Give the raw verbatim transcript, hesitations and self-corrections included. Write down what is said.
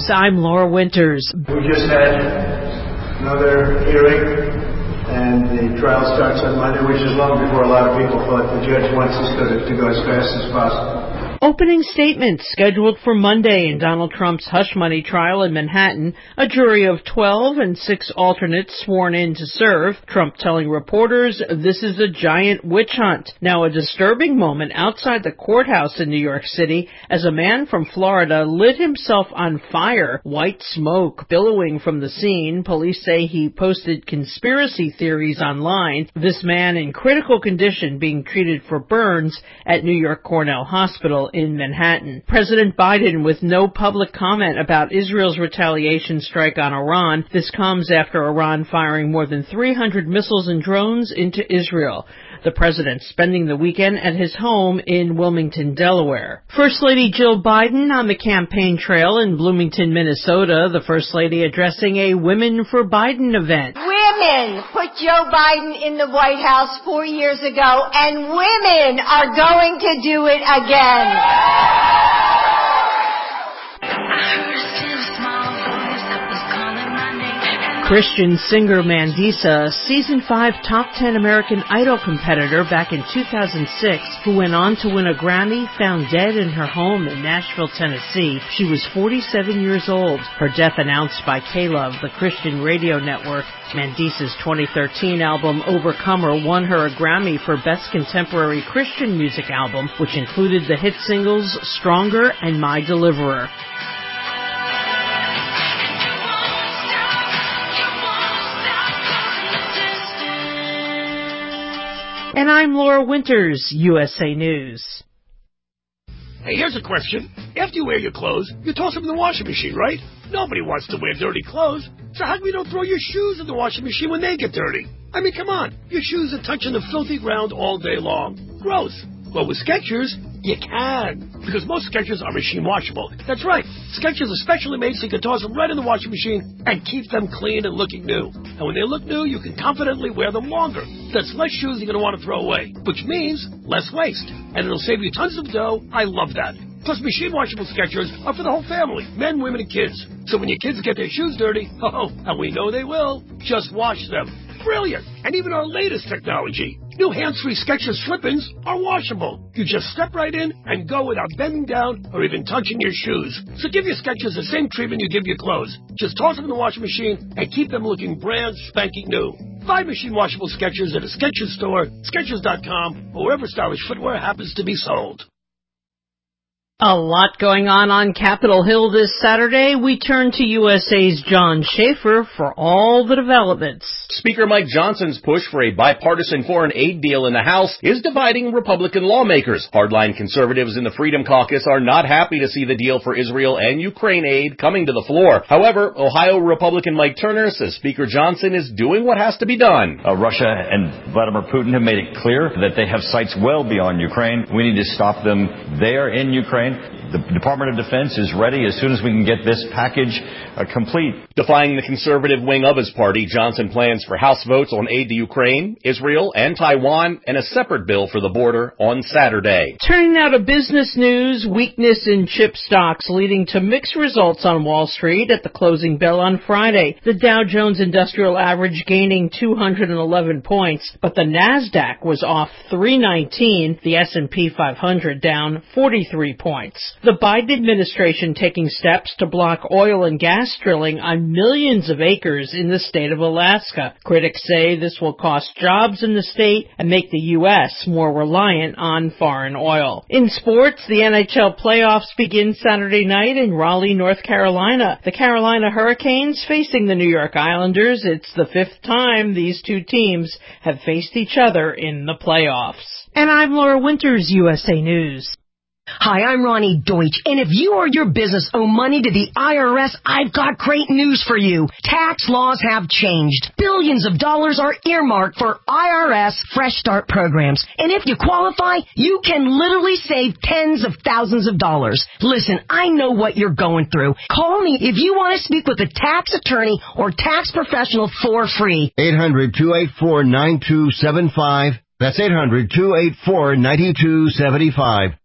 News, I'm Laura Winters. We just had another hearing, and the trial starts on Monday, which is long before a lot of people thought. The judge wants us to, to go as fast as possible. Opening statements scheduled for Monday in Donald Trump's hush money trial in Manhattan. A jury of twelve and six alternates sworn in to serve. Trump telling reporters this is a giant witch hunt. Now a disturbing moment outside the courthouse in New York City as a man from Florida lit himself on fire. White smoke billowing from the scene. Police say he posted conspiracy theories online. This man in critical condition being treated for burns at New York Cornell Hospital in Manhattan. President Biden with no public comment about Israel's retaliation strike on Iran. This comes after Iran firing more than three hundred missiles and drones into Israel. The president spending the weekend at his home in Wilmington, Delaware. First Lady Jill Biden on the campaign trail in Bloomington, Minnesota. The First Lady addressing a Women for Biden event. Women put Joe Biden in the White House four years ago, and women are going to do it again. Christian singer Mandisa, season five top ten American Idol competitor back in two thousand six, who went on to win a Grammy, found dead in her home in Nashville, Tennessee. She was forty-seven years old. Her death announced by K-Love, the Christian radio network. Mandisa's twenty thirteen album Overcomer won her a Grammy for Best Contemporary Christian Music Album, which included the hit singles Stronger and My Deliverer. And I'm Laura Winters, U S A News. Hey, here's a question. After you wear your clothes, you toss them in the washing machine, right? Nobody wants to wear dirty clothes. So how come you don't throw your shoes in the washing machine when they get dirty? I mean, come on. Your shoes are touching the filthy ground all day long. Gross. Well, with Skechers, you can. Because most Skechers are machine washable. That's right. Skechers are specially made so you can toss them right in the washing machine and keep them clean and looking new. And when they look new, you can confidently wear them longer. That's less shoes you're going to want to throw away, which means less waste. And it'll save you tons of dough. I love that. Plus, machine washable Skechers are for the whole family, men, women, and kids. So when your kids get their shoes dirty, oh, and we know they will, just wash them. Brilliant. And even our latest technology, new hands-free Skechers slip-ins are washable. You just step right in and go without bending down or even touching your shoes. So give your Skechers the same treatment you give your clothes. Just toss them in the washing machine and keep them looking brand spanking new. Buy machine washable Skechers at a Skechers store, Skechers dot com, or wherever stylish footwear happens to be sold. A lot going on on Capitol Hill this Saturday. We turn to U S A's John Schaefer for all the developments. Speaker Mike Johnson's push for a bipartisan foreign aid deal in the House is dividing Republican lawmakers. Hardline conservatives in the Freedom Caucus are not happy to see the deal for Israel and Ukraine aid coming to the floor. However, Ohio Republican Mike Turner says Speaker Johnson is doing what has to be done. Uh, Russia and Vladimir Putin have made it clear that they have sights well beyond Ukraine. We need to stop them there in Ukraine. The Department of Defense is ready as soon as we can get this package uh, complete. Defying the conservative wing of his party, Johnson plans for House votes on aid to Ukraine, Israel, and Taiwan, and a separate bill for the border on Saturday. Turning now to business news, weakness in chip stocks leading to mixed results on Wall Street at the closing bell on Friday. The Dow Jones Industrial Average gaining two hundred eleven points, but the NASDAQ was off three nineteen, the S and P five hundred down forty-three points. The Biden administration taking steps to block oil and gas drilling on millions of acres in the state of Alaska. Critics say this will cost jobs in the state and make the U S more reliant on foreign oil. In sports, the N H L playoffs begin Saturday night in Raleigh, North Carolina. The Carolina Hurricanes facing the New York Islanders. It's the fifth time these two teams have faced each other in the playoffs. And I'm Laura Winters, U S A News. Hi, I'm Ronnie Deutsch, and if you or your business owe money to the I R S, I've got great news for you. Tax laws have changed. Billions of dollars are earmarked for I R S Fresh Start programs, and if you qualify, you can literally save tens of thousands of dollars. Listen, I know what you're going through. Call me if you want to speak with a tax attorney or tax professional for free. eight hundred, two eight four, nine two seven five. That's eight hundred, two eight four, nine two seven five.